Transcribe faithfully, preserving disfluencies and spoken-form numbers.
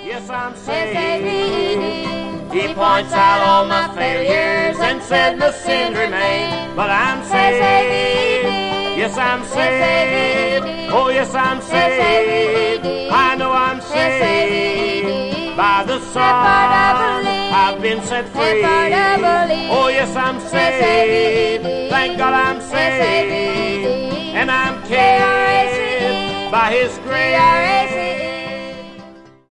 Yes, I'm saved. He points out all my failures and said no sin remain. But I'm saved. Yes, I'm saved. Oh, yes, I'm saved. I know I'm saved. By the Son, I've been set free. Oh, yes, I'm saved. Thank God I'm saved. And I'm kept by His grace.